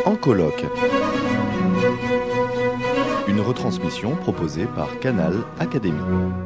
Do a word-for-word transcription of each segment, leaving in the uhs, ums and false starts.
En colloque. Une retransmission proposée par Canal Académie.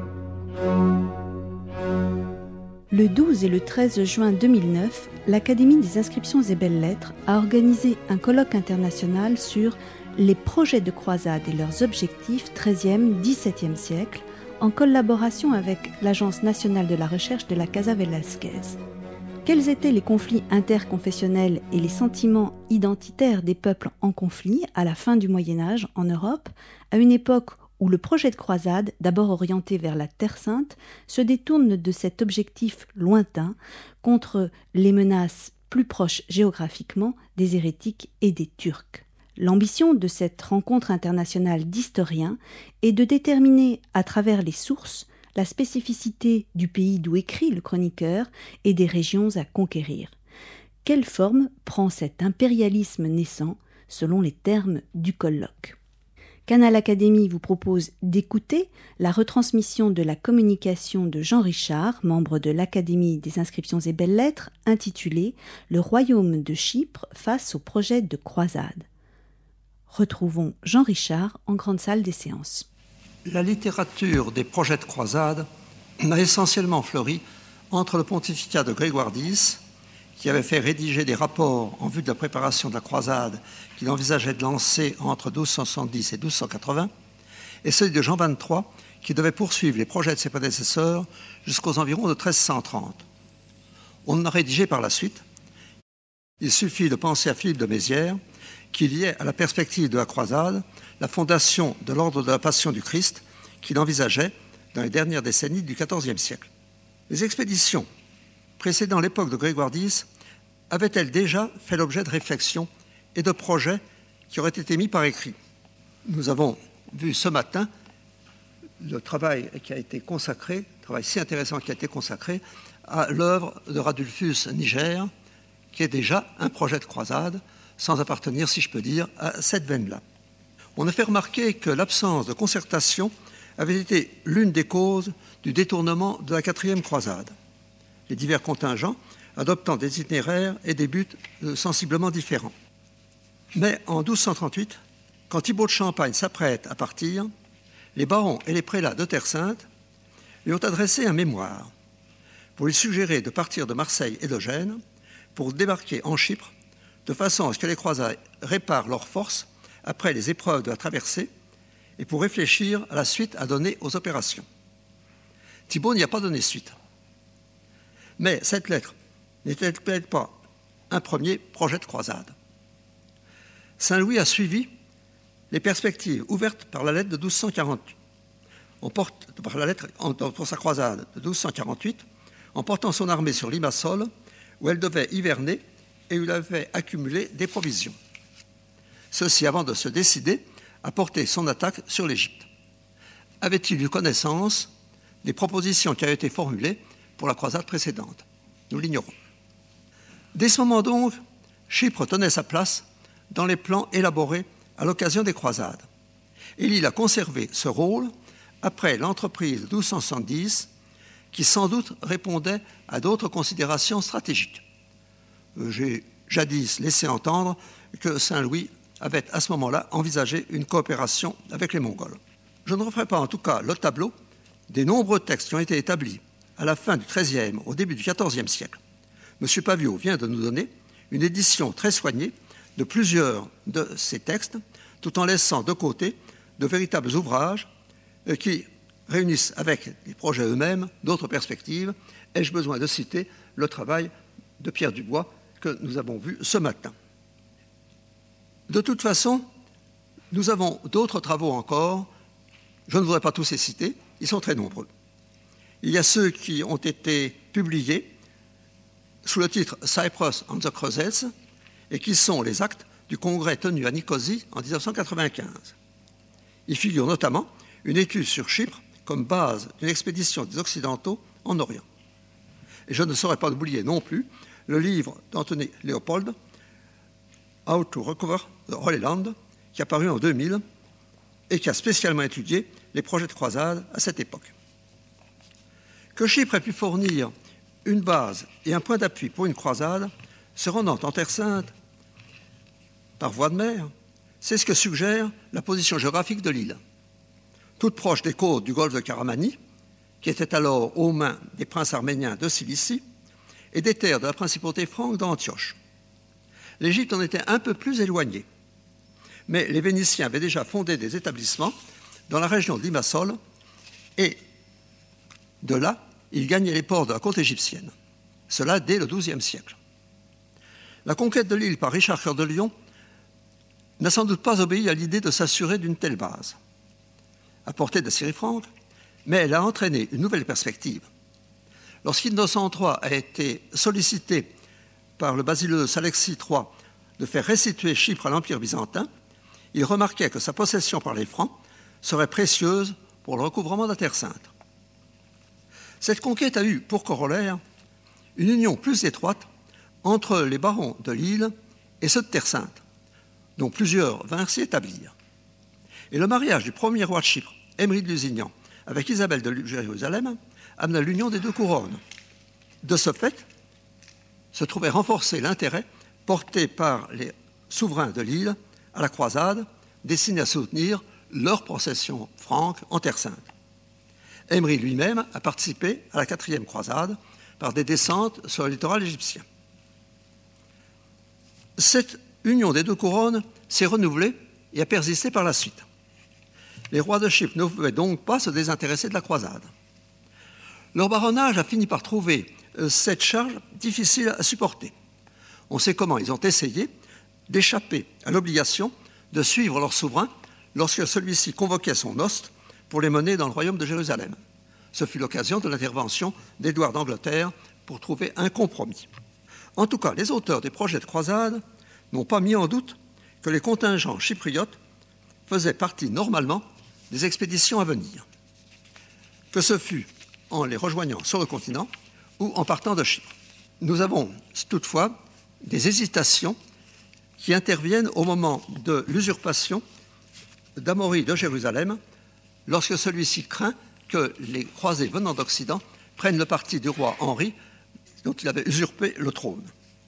Le douze et le treize juin deux mille neuf, l'Académie des inscriptions et belles-lettres a organisé un colloque international sur les projets de croisade et leurs objectifs treizième dix-septième siècle, en collaboration avec l'Agence nationale de la recherche de la Casa Velasquez. Quels étaient les conflits interconfessionnels et les sentiments identitaires des peuples en conflit à la fin du Moyen-Âge en Europe, à une époque où le projet de croisade, d'abord orienté vers la Terre Sainte, se détourne de cet objectif lointain contre les menaces plus proches géographiquement des hérétiques et des Turcs. L'ambition de cette rencontre internationale d'historiens est de déterminer à travers les sources la spécificité du pays d'où écrit le chroniqueur et des régions à conquérir. Quelle forme prend cet impérialisme naissant selon les termes du colloque ? Canal Académie vous propose d'écouter la retransmission de la communication de Jean Richard, membre de l'Académie des inscriptions et belles-lettres, intitulée « Le royaume de Chypre face au projet de croisade ». Retrouvons Jean Richard en grande salle des séances. La littérature des projets de croisade a essentiellement fleuri entre le pontificat de Grégoire X, qui avait fait rédiger des rapports en vue de la préparation de la croisade qu'il envisageait de lancer entre douze cent soixante-dix et douze cent quatre-vingts, et celui de Jean vingt-trois, qui devait poursuivre les projets de ses prédécesseurs jusqu'aux environs de treize cent trente. On en a rédigé par la suite. Il suffit de penser à Philippe de Mézières, qui liait à la perspective de la croisade la fondation de l'ordre de la Passion du Christ qu'il envisageait dans les dernières décennies du quatorzième siècle. Les expéditions précédant l'époque de Grégoire X avaient-elles déjà fait l'objet de réflexions et de projets qui auraient été mis par écrit ? Nous avons vu ce matin le travail qui a été consacré, le travail si intéressant qui a été consacré à l'œuvre de Radulfus Niger, qui est déjà un projet de croisade, sans appartenir, si je peux dire, à cette veine-là. On a fait remarquer que l'absence de concertation avait été l'une des causes du détournement de la quatrième croisade, les divers contingents adoptant des itinéraires et des buts sensiblement différents. Mais en douze cent trente-huit, quand Thibaut de Champagne s'apprête à partir, les barons et les prélats de Terre Sainte lui ont adressé un mémoire pour lui suggérer de partir de Marseille et de Gênes pour débarquer en Chypre de façon à ce que les croisades réparent leurs forces après les épreuves de la traversée et pour réfléchir à la suite à donner aux opérations. Thibaut n'y a pas donné suite. Mais cette lettre n'était peut-être pas un premier projet de croisade. Saint-Louis a suivi les perspectives ouvertes par la lettre de douze cent quarante-huit. On porte, par la lettre pour sa croisade de douze cent quarante-huit, en portant son armée sur Limassol, où elle devait hiverner et où il avait accumulé des provisions. Ceci avant de se décider à porter son attaque sur l'Égypte. Avait-il eu connaissance des propositions qui avaient été formulées pour la croisade précédente ? Nous l'ignorons. Dès ce moment donc, Chypre tenait sa place dans les plans élaborés à l'occasion des croisades. Et il a conservé ce rôle après l'entreprise de douze cent soixante-dix, qui sans doute répondait à d'autres considérations stratégiques. J'ai jadis laissé entendre que Saint-Louis avait à ce moment-là envisagé une coopération avec les Mongols. Je ne referai pas en tout cas le tableau des nombreux textes qui ont été établis à la fin du treizième, au début du quatorzième siècle. M. Paviot vient de nous donner une édition très soignée de plusieurs de ces textes, tout en laissant de côté de véritables ouvrages qui réunissent avec les projets eux-mêmes d'autres perspectives. Ai-je besoin de citer le travail de Pierre Dubois que nous avons vu ce matin. De toute façon, nous avons d'autres travaux encore. Je ne voudrais pas tous les citer, ils sont très nombreux. Il y a ceux qui ont été publiés sous le titre « Cyprus on the Crozets » et qui sont les actes du congrès tenu à Nicosie en dix-neuf cent quatre-vingt-quinze. Il figure notamment une étude sur Chypre comme base d'une expédition des Occidentaux en Orient. Et je ne saurais pas oublier non plus le livre d'Anthony Leopold, « How to Recover the Holy Land », qui a paru en deux mille et qui a spécialement étudié les projets de croisade à cette époque. Que Chypre ait pu fournir une base et un point d'appui pour une croisade, se rendant en Terre Sainte, par voie de mer, c'est ce que suggère la position géographique de l'île. Toute proche des côtes du golfe de Karamani, qui était alors aux mains des princes arméniens de Cilicie, et des terres de la principauté franque d'Antioche. L'Égypte en était un peu plus éloignée, mais les Vénitiens avaient déjà fondé des établissements dans la région de Limassol, et de là, ils gagnaient les ports de la côte égyptienne. Cela dès le douzième siècle. La conquête de l'île par Richard Cœur de Lion n'a sans doute pas obéi à l'idée de s'assurer d'une telle base, à portée de Syrie franque, mais elle a entraîné une nouvelle perspective. Lorsqu'Innocent trois a été sollicité par le basileus Alexis trois de faire restituer Chypre à l'Empire byzantin, il remarquait que sa possession par les Francs serait précieuse pour le recouvrement de la Terre sainte. Cette conquête a eu pour corollaire une union plus étroite entre les barons de l'île et ceux de Terre sainte, dont plusieurs vinrent s'y établir. Et le mariage du premier roi de Chypre, Aimeri de Lusignan, avec Isabelle de Jérusalem, amena l'union des deux couronnes. De ce fait, se trouvait renforcé l'intérêt porté par les souverains de l'île à la croisade, destinée à soutenir leur procession franque en Terre sainte. Aimeri lui-même a participé à la quatrième croisade par des descentes sur le littoral égyptien. Cette union des deux couronnes s'est renouvelée et a persisté par la suite. Les rois de Chypre ne pouvaient donc pas se désintéresser de la croisade. Leur baronnage a fini par trouver cette charge difficile à supporter. On sait comment ils ont essayé d'échapper à l'obligation de suivre leur souverain lorsque celui-ci convoquait son hoste pour les mener dans le royaume de Jérusalem. Ce fut l'occasion de l'intervention d'Édouard d'Angleterre pour trouver un compromis. En tout cas, les auteurs des projets de croisade n'ont pas mis en doute que les contingents chypriotes faisaient partie normalement des expéditions à venir, que ce fût en les rejoignant sur le continent ou en partant de Chypre. Nous avons toutefois des hésitations qui interviennent au moment de l'usurpation d'Amaury de Jérusalem, lorsque celui-ci craint que les croisés venant d'Occident prennent le parti du roi Henri, dont il avait usurpé le trône.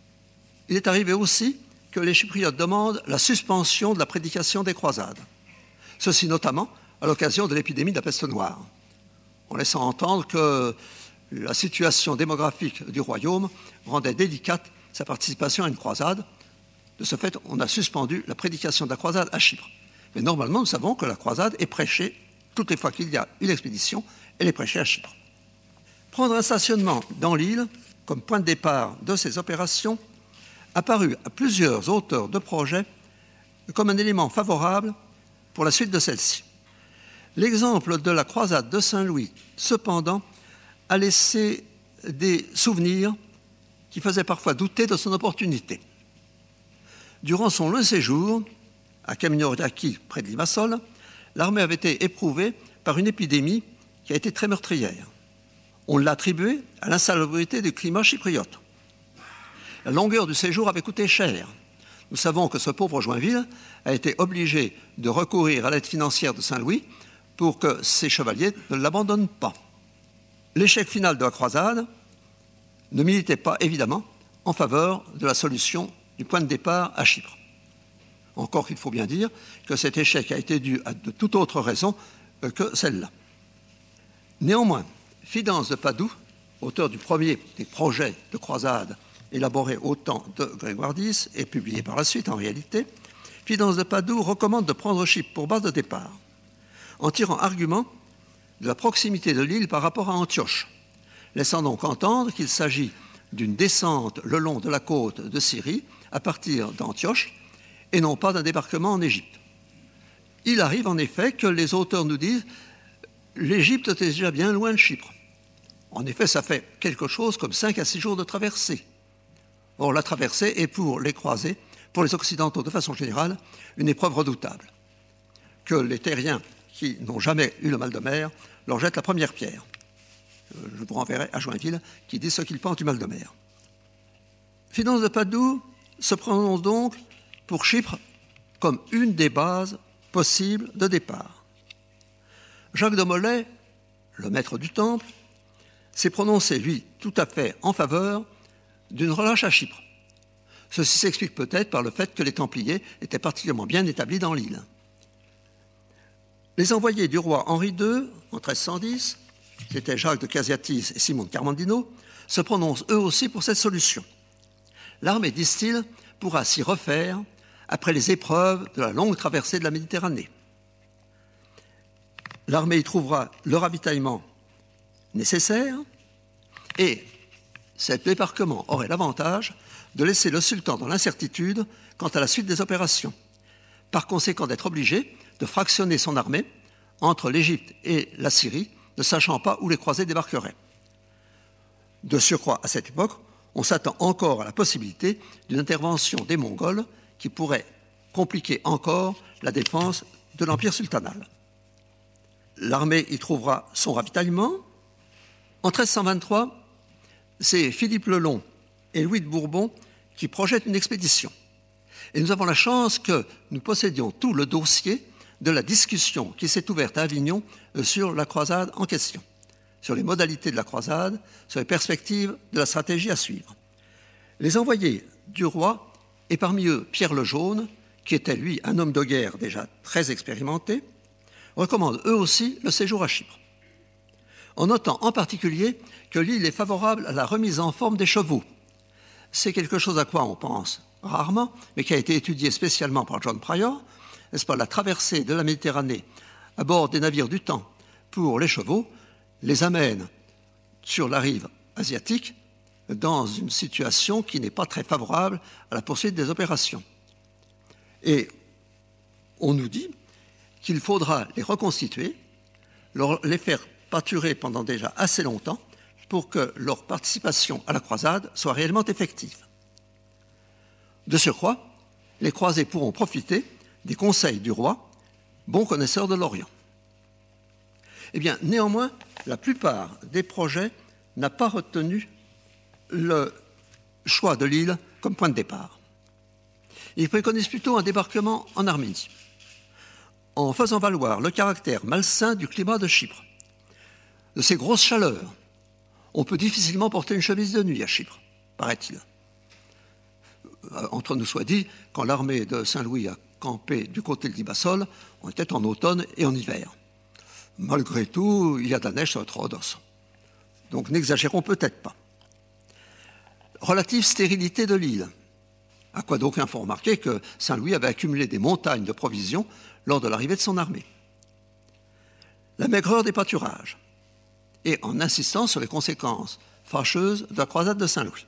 Il est arrivé aussi que les Chypriotes demandent la suspension de la prédication des croisades, ceci notamment à l'occasion de l'épidémie de la peste noire, en laissant entendre que la situation démographique du royaume rendait délicate sa participation à une croisade. De ce fait, on a suspendu la prédication de la croisade à Chypre. Mais normalement, nous savons que la croisade est prêchée, toutes les fois qu'il y a une expédition, elle est prêchée à Chypre. Prendre un stationnement dans l'île comme point de départ de ces opérations a paru à plusieurs auteurs de projets comme un élément favorable pour la suite de celle-ci. L'exemple de la croisade de Saint-Louis, cependant, a laissé des souvenirs qui faisaient parfois douter de son opportunité. Durant son long séjour, à Kaminoritaki, près de Limassol, l'armée avait été éprouvée par une épidémie qui a été très meurtrière. On l'a attribuée à l'insalubrité du climat chypriote. La longueur du séjour avait coûté cher. Nous savons que ce pauvre Joinville a été obligé de recourir à l'aide financière de Saint-Louis pour que ses chevaliers ne l'abandonnent pas. L'échec final de la croisade ne militait pas évidemment en faveur de la solution du point de départ à Chypre. Encore qu'il faut bien dire que cet échec a été dû à de toute autre raison que celle-là. Néanmoins, Fidance de Padoue, auteur du premier des projets de croisade élaborés au temps de Grégoire X et publié par la suite en réalité, Fidance de Padoue recommande de prendre Chypre pour base de départ, en tirant argument de la proximité de l'île par rapport à Antioche, laissant donc entendre qu'il s'agit d'une descente le long de la côte de Syrie à partir d'Antioche et non pas d'un débarquement en Égypte. Il arrive en effet que les auteurs nous disent « l'Égypte était déjà bien loin de Chypre ». En effet, ça fait quelque chose comme cinq à six jours de traversée. Or, la traversée est pour les croisés, pour les Occidentaux de façon générale, une épreuve redoutable, que les terriens qui n'ont jamais eu le mal de mer leur jettent la première pierre. Je vous renverrai à Joinville qui dit ce qu'il pense du mal de mer. Fidance de Padoue se prononce donc pour Chypre comme une des bases possibles de départ. Jacques de Molay, le maître du Temple, s'est prononcé, lui, tout à fait en faveur d'une relâche à Chypre. Ceci s'explique peut-être par le fait que les Templiers étaient particulièrement bien établis dans l'île. Les envoyés du roi Henri deux, en treize cent dix, qui étaient Jacques de Casiatis et Simon de Carmandino, se prononcent eux aussi pour cette solution. L'armée, disent-ils, pourra s'y refaire après les épreuves de la longue traversée de la Méditerranée. L'armée y trouvera le ravitaillement nécessaire et cet débarquement aurait l'avantage de laisser le sultan dans l'incertitude quant à la suite des opérations, par conséquent d'être obligé de fractionner son armée entre l'Égypte et la Syrie, ne sachant pas où les croisés débarqueraient. De surcroît, à cette époque, on s'attend encore à la possibilité d'une intervention des Mongols qui pourrait compliquer encore la défense de l'Empire sultanal. L'armée y trouvera son ravitaillement. En treize cent vingt-trois, c'est Philippe le Long et Louis de Bourbon qui projettent une expédition. Et nous avons la chance que nous possédions tout le dossier de la discussion qui s'est ouverte à Avignon sur la croisade en question, sur les modalités de la croisade, sur les perspectives de la stratégie à suivre. Les envoyés du roi, et parmi eux Pierre le Jaune, qui était lui un homme de guerre déjà très expérimenté, recommandent eux aussi le séjour à Chypre, en notant en particulier que l'île est favorable à la remise en forme des chevaux. C'est quelque chose à quoi on pense rarement, mais qui a été étudié spécialement par John Pryor, n'est-ce pas, la traversée de la Méditerranée à bord des navires du temps pour les chevaux les amène sur la rive asiatique dans une situation qui n'est pas très favorable à la poursuite des opérations. Et on nous dit qu'il faudra les reconstituer, leur, les faire pâturer pendant déjà assez longtemps pour que leur participation à la croisade soit réellement effective. De surcroît, les croisés pourront profiter des conseils du roi, bon connaisseur de l'Orient. Eh bien, néanmoins, la plupart des projets n'a pas retenu le choix de l'île comme point de départ. Ils préconisent plutôt un débarquement en Arménie, en faisant valoir le caractère malsain du climat de Chypre. De ces grosses chaleurs, on peut difficilement porter une chemise de nuit à Chypre, paraît-il. Entre nous soit dit, quand l'armée de Saint-Louis a campé du côté de Limassol, on était en automne et en hiver. Malgré tout, il y a de la neige sur Rhodos. Donc n'exagérons peut-être pas. Relative stérilité de l'île. À quoi d'aucuns font remarquer que Saint-Louis avait accumulé des montagnes de provisions lors de l'arrivée de son armée. La maigreur des pâturages, et en insistant sur les conséquences fâcheuses de la croisade de Saint-Louis.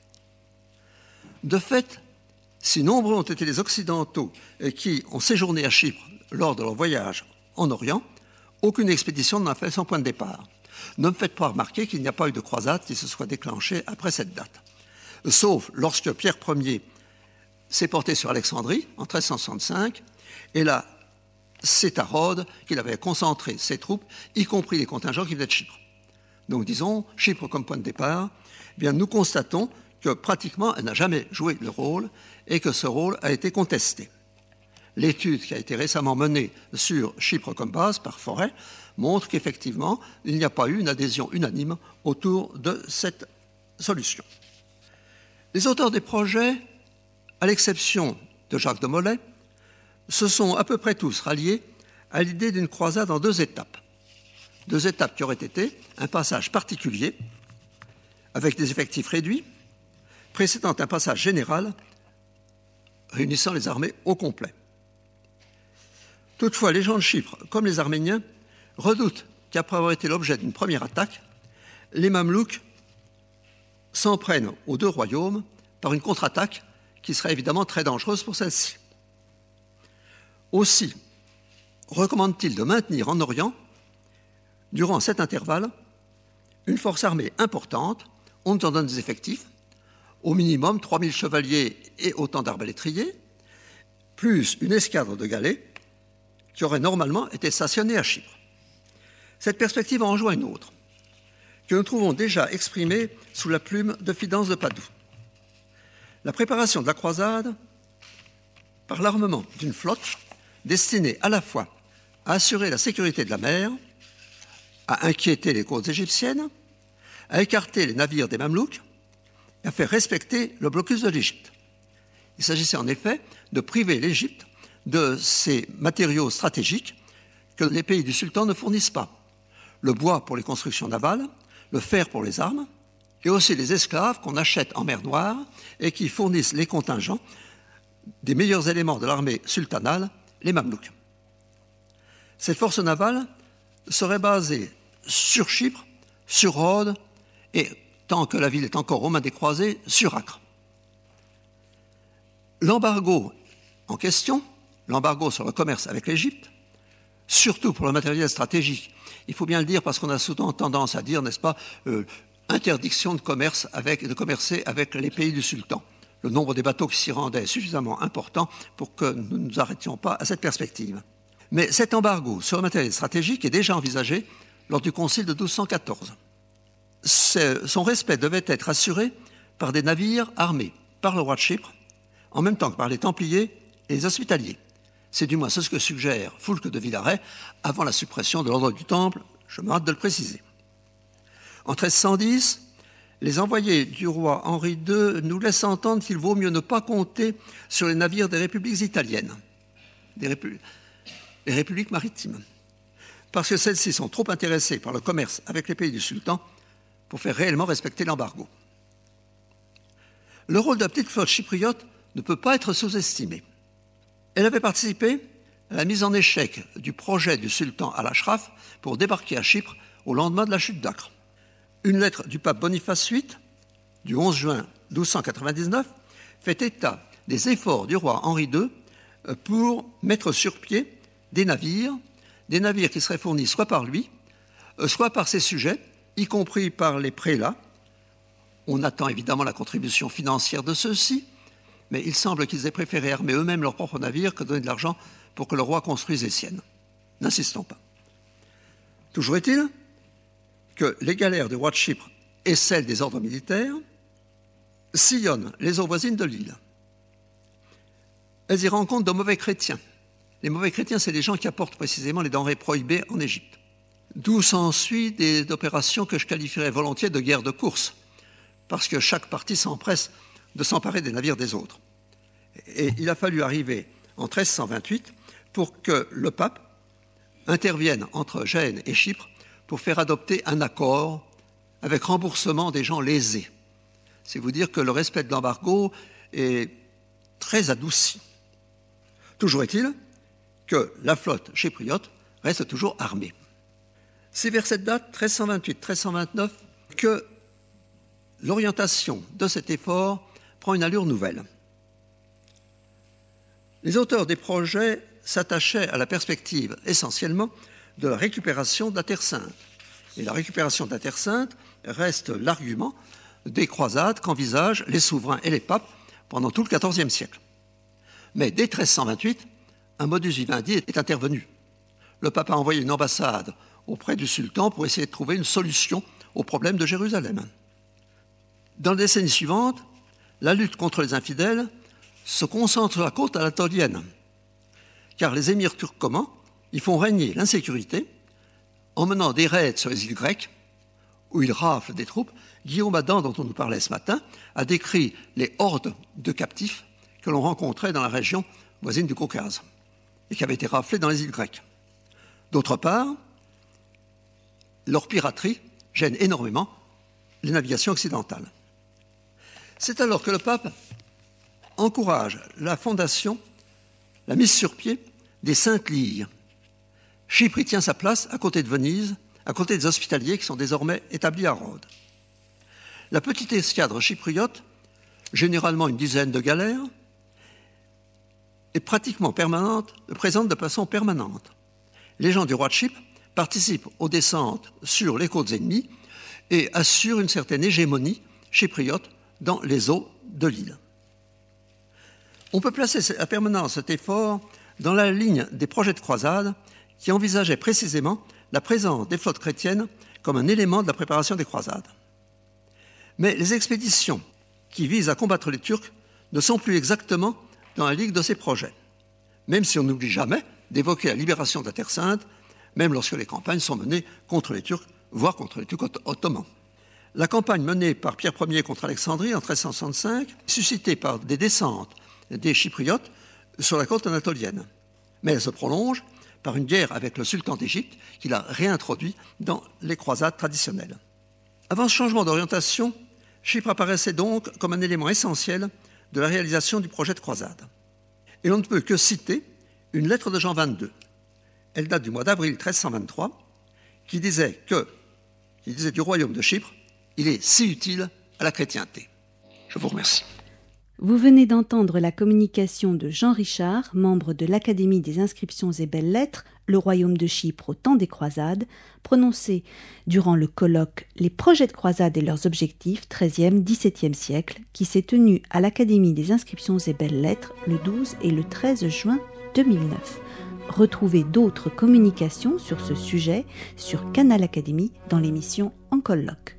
De fait, si nombreux ont été les Occidentaux qui ont séjourné à Chypre lors de leur voyage en Orient, aucune expédition n'en a fait son point de départ. Ne me faites pas remarquer qu'il n'y a pas eu de croisade qui se soit déclenchée après cette date. Sauf lorsque Pierre Ier s'est porté sur Alexandrie en treize cent soixante-cinq, et là, c'est à Rhodes qu'il avait concentré ses troupes, y compris les contingents qui venaient de Chypre. Donc disons, Chypre comme point de départ, eh bien, nous constatons que pratiquement elle n'a jamais joué le rôle et que ce rôle a été contesté. L'étude qui a été récemment menée sur Chypre comme base par Forêt montre qu'effectivement, il n'y a pas eu une adhésion unanime autour de cette solution. Les auteurs des projets, à l'exception de Jacques de Molay, se sont à peu près tous ralliés à l'idée d'une croisade en deux étapes. Deux étapes qui auraient été un passage particulier, avec des effectifs réduits, précédant un passage général réunissant les armées au complet. Toutefois, les gens de Chypre, comme les Arméniens, redoutent qu'après avoir été l'objet d'une première attaque, les Mamelouks s'en prennent aux deux royaumes par une contre-attaque qui serait évidemment très dangereuse pour celle-ci. Aussi, recommande-t-il de maintenir en Orient, durant cet intervalle, une force armée importante, on nous en donne des effectifs, au minimum trois mille chevaliers et autant d'arbalétriers, plus une escadre de galets qui aurait normalement été stationnée à Chypre. Cette perspective en rejoint une autre, que nous trouvons déjà exprimée sous la plume de Fidance de Padoue. La préparation de la croisade par l'armement d'une flotte destinée à la fois à assurer la sécurité de la mer, à inquiéter les côtes égyptiennes, à écarter les navires des Mamelouks et à faire respecter le blocus de l'Égypte. Il s'agissait en effet de priver l'Égypte de ces matériaux stratégiques que les pays du sultan ne fournissent pas. Le bois pour les constructions navales, le fer pour les armes, et aussi les esclaves qu'on achète en mer Noire et qui fournissent les contingents des meilleurs éléments de l'armée sultanale, les Mamelouks. Cette force navale serait basée sur Chypre, sur Rhodes et, tant que la ville est encore aux mains des croisés, sur Acre. L'embargo en question, l'embargo sur le commerce avec l'Égypte, surtout pour le matériel stratégique, il faut bien le dire parce qu'on a souvent tendance à dire, n'est-ce pas, euh, interdiction de commerce avec, de commercer avec les pays du sultan. Le nombre des bateaux qui s'y rendaient est suffisamment important pour que nous ne nous arrêtions pas à cette perspective. Mais cet embargo sur le matériel stratégique est déjà envisagé lors du concile de douze cent quatorze. Son respect devait être assuré par des navires armés par le roi de Chypre, en même temps que par les Templiers et les Hospitaliers. C'est du moins ce que suggère Foulques de Villaret avant la suppression de l'ordre du Temple, je me hâte de le préciser. En treize cent dix, les envoyés du roi Henri deux nous laissent entendre qu'il vaut mieux ne pas compter sur les navires des républiques italiennes, des répu- les républiques maritimes, parce que celles-ci sont trop intéressées par le commerce avec les pays du sultan pour faire réellement respecter l'embargo. Le rôle de la petite flotte chypriote ne peut pas être sous-estimé. Elle avait participé à la mise en échec du projet du sultan Al-Ashraf pour débarquer à Chypre au lendemain de la chute d'Acre. Une lettre du pape Boniface huit, du onze juin douze cent quatre-vingt-dix-neuf, fait état des efforts du roi Henri deux pour mettre sur pied des navires, des navires qui seraient fournis soit par lui, soit par ses sujets, y compris par les prélats. On attend évidemment la contribution financière de ceux-ci, mais il semble qu'ils aient préféré armer eux-mêmes leurs propres navires que donner de l'argent pour que le roi construise les siennes. N'insistons pas. Toujours est-il que les galères du roi de Chypre et celles des ordres militaires sillonnent les eaux voisines de l'île. Elles y rencontrent de mauvais chrétiens. Les mauvais chrétiens, c'est les gens qui apportent précisément les denrées prohibées en Égypte. D'où s'ensuit des opérations que je qualifierais volontiers de guerre de course, parce que chaque partie s'empresse de s'emparer des navires des autres. Et il a fallu arriver en treize cent vingt-huit pour que le pape intervienne entre Gênes et Chypre pour faire adopter un accord avec remboursement des gens lésés. C'est vous dire que le respect de l'embargo est très adouci. Toujours est-il que la flotte chypriote reste toujours armée. C'est vers cette date, treize cent vingt-huit treize cent vingt-neuf, que l'orientation de cet effort prend une allure nouvelle. Les auteurs des projets s'attachaient à la perspective essentiellement de la récupération de la Terre Sainte. Et la récupération de la Terre Sainte reste l'argument des croisades qu'envisagent les souverains et les papes pendant tout le quatorzième siècle. Mais dès treize cent vingt-huit, un modus vivendi est intervenu. Le pape a envoyé une ambassade auprès du sultan pour essayer de trouver une solution au problème de Jérusalem. Dans les décennies suivantes, la lutte contre les infidèles se concentre sur la côte anatolienne, car les émirs turcomans y font régner l'insécurité en menant des raids sur les îles grecques, où ils raflent des troupes. Guillaume Adam, dont on nous parlait ce matin, a décrit les hordes de captifs que l'on rencontrait dans la région voisine du Caucase et qui avaient été raflés dans les îles grecques. D'autre part, leur piraterie gêne énormément les navigations occidentales. C'est alors que le pape encourage la fondation, la mise sur pied des Saintes Lyres. Chypre y tient sa place à côté de Venise, à côté des Hospitaliers qui sont désormais établis à Rhodes. La petite escadre chypriote, généralement une dizaine de galères, est pratiquement permanente, présente de façon permanente. Les gens du roi de Chypre participent aux descentes sur les côtes ennemies et assurent une certaine hégémonie chypriote dans les eaux de l'île. On peut placer à permanence cet effort dans la ligne des projets de croisade qui envisageaient précisément la présence des flottes chrétiennes comme un élément de la préparation des croisades. Mais les expéditions qui visent à combattre les Turcs ne sont plus exactement dans la ligue de ces projets, même si on n'oublie jamais d'évoquer la libération de la Terre Sainte, même lorsque les campagnes sont menées contre les Turcs, voire contre les Turcs ottomans. La campagne menée par Pierre Ier contre Alexandrie en treize cent soixante-cinq, suscitée par des descentes des Chypriotes sur la côte anatolienne. Mais elle se prolonge par une guerre avec le sultan d'Égypte qui l'a réintroduit dans les croisades traditionnelles. Avant ce changement d'orientation, Chypre apparaissait donc comme un élément essentiel de la réalisation du projet de croisade. Et l'on ne peut que citer une lettre de Jean vingt-deux. Elle date du mois d'avril mille trois cent vingt-trois, qui disait que, qui disait du royaume de Chypre, il est si utile à la chrétienté. Je vous remercie. Vous venez d'entendre la communication de Jean Richard, membre de l'Académie des inscriptions et belles-lettres, le royaume de Chypre au temps des croisades, prononcée durant le colloque « Les projets de croisade et leurs objectifs treizième dix-septième siècle » qui s'est tenu à l'Académie des inscriptions et belles-lettres le douze et le treize juin deux mille neuf. Retrouvez d'autres communications sur ce sujet sur Canal Académie dans l'émission En colloque.